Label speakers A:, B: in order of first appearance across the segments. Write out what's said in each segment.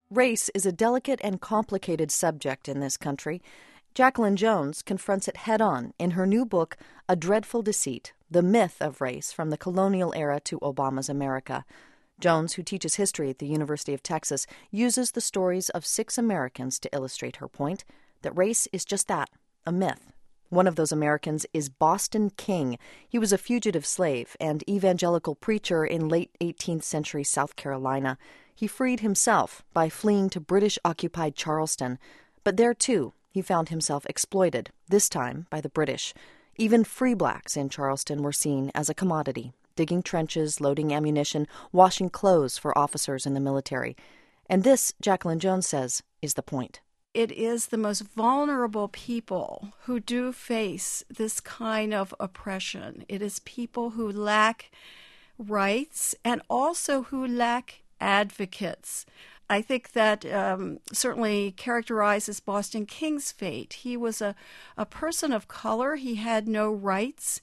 A: Race is a delicate and complicated subject in this country. Jacqueline Jones confronts it head-on in her new book, A Dreadful Deceit, The Myth of Race from the Colonial Era to Obama's America. Jones, who teaches history at the University of Texas, uses the stories of 6 Americans to illustrate her point that race is just that, a myth. One of those Americans is Boston King. He was a fugitive slave and evangelical preacher in late 18th century South Carolina. He freed himself by fleeing to British-occupied Charleston. But there, too, he found himself exploited, this time by the British. Even free blacks in Charleston were seen as a commodity, digging trenches, loading ammunition, washing clothes for officers in the military. And this, Jacqueline Jones says, is the point.
B: It is the most vulnerable people who do face this kind of oppression. It is people who lack rights and also who lack advocates. I think that certainly characterizes Boston King's fate. He was a person of color. He had no rights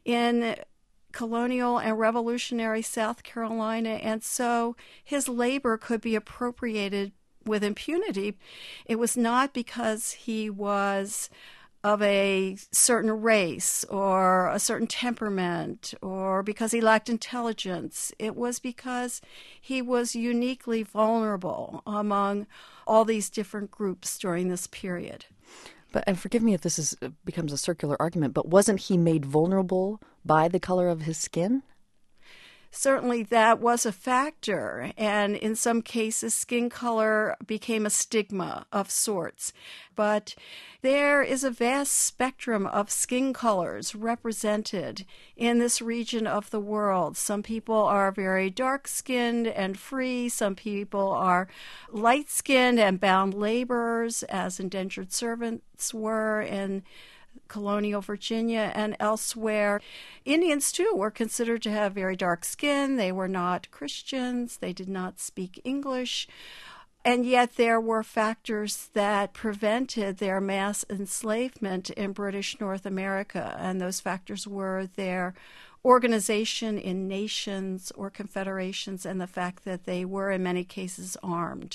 B: in colonial and revolutionary South Carolina, and so his labor could be appropriated with impunity. It was not because he was of a certain race or a certain temperament or because he lacked intelligence. It was because he was uniquely vulnerable among all these different groups during this period.
A: But, and forgive me if this becomes a circular argument, but wasn't he made vulnerable by the color of his skin?
B: Certainly that was a factor, and in some cases skin color became a stigma of sorts. But there is a vast spectrum of skin colors represented in this region of the world. Some people are very dark-skinned and free. Some people are light-skinned and bound laborers, as indentured servants were in colonial Virginia and elsewhere. Indians, too, were considered to have very dark skin. They were not Christians. They did not speak English. And yet there were factors that prevented their mass enslavement in British North America, and those factors were their organization in nations or confederations and the fact that they were, in many cases, armed.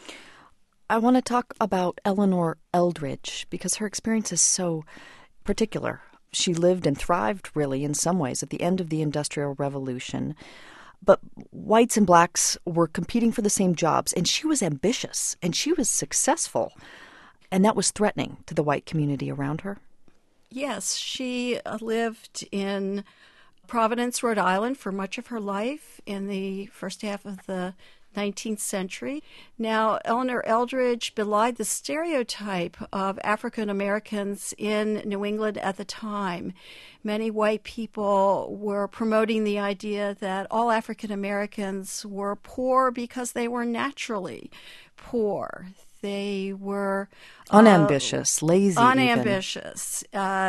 A: I want to talk about Eleanor Eldridge because her experience is so particular. She lived and thrived, really, in some ways, at the end of the Industrial Revolution. But whites and blacks were competing for the same jobs, and she was ambitious, and she was successful. And that was threatening to the white community around her.
B: Yes, she lived in Providence, Rhode Island for much of her life in the first half of the 19th century. Now, Eleanor Eldridge belied the stereotype of African Americans in New England at the time. Many white people were promoting the idea that all African Americans were poor because they were naturally poor. They were
A: unambitious, lazy,
B: unambitious,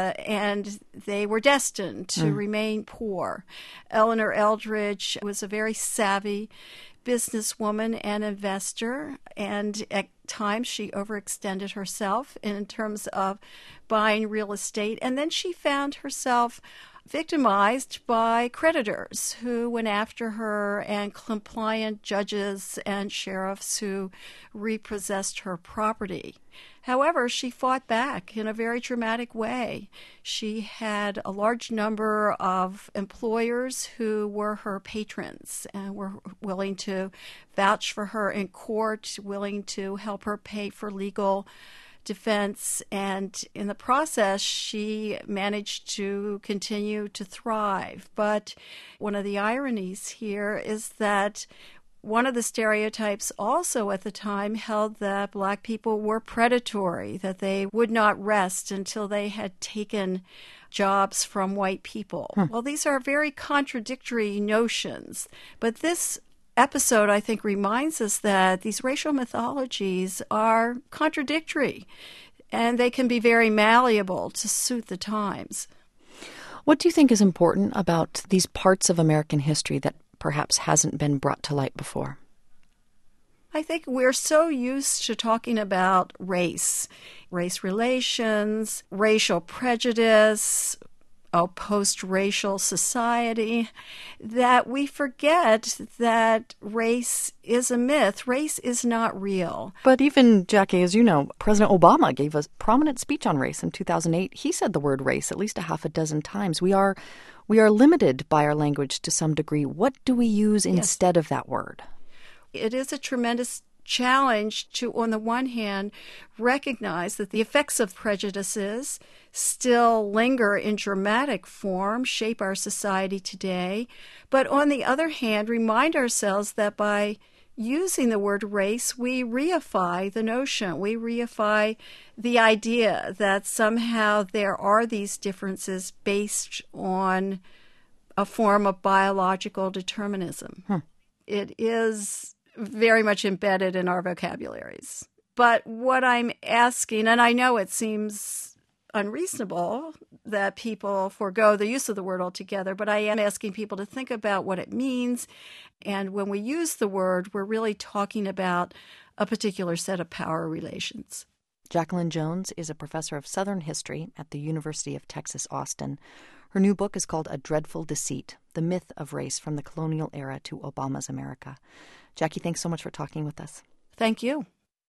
B: and they were destined to remain poor. Eleanor Eldridge was a very savvy businesswoman and investor, and at times she overextended herself in terms of buying real estate, and then she found herself victimized by creditors who went after her and compliant judges and sheriffs who repossessed her property. However, she fought back in a very dramatic way. She had a large number of employers who were her patrons and were willing to vouch for her in court, willing to help her pay for legal defense, and in the process she managed to continue to thrive. But one of the ironies here is that one of the stereotypes also at the time held that black people were predatory, that they would not rest until they had taken jobs from white people. Well, these are very contradictory notions, but this episode, I think, reminds us that these racial mythologies are contradictory and they can be very malleable to suit the times.
A: What do you think is important about these parts of American history that perhaps hasn't been brought to light before?
B: I think we're so used to talking about race relations, racial prejudice, a post-racial society, that we forget that race is a myth. Race is not real.
A: But even, Jackie, as you know, President Obama gave a prominent speech on race in 2008. He said the word race at least a half a dozen times. We are limited by our language to some degree. What do we use instead of that word?
B: It is a tremendous challenge to, on the one hand, recognize that the effects of prejudices still linger in dramatic form, shape our society today, but on the other hand, remind ourselves that by using the word race, we reify the notion, we reify the idea that somehow there are these differences based on a form of biological determinism. It is very much embedded in our vocabularies. But what I'm asking, and I know it seems unreasonable that people forego the use of the word altogether, but I am asking people to think about what it means. And when we use the word, we're really talking about a particular set of power relations.
A: Jacqueline Jones is a professor of Southern history at the University of Texas, Austin. Her new book is called A Dreadful Deceit, The Myth of Race from the Colonial Era to Obama's America. Jackie, thanks so much for talking with us.
B: Thank you.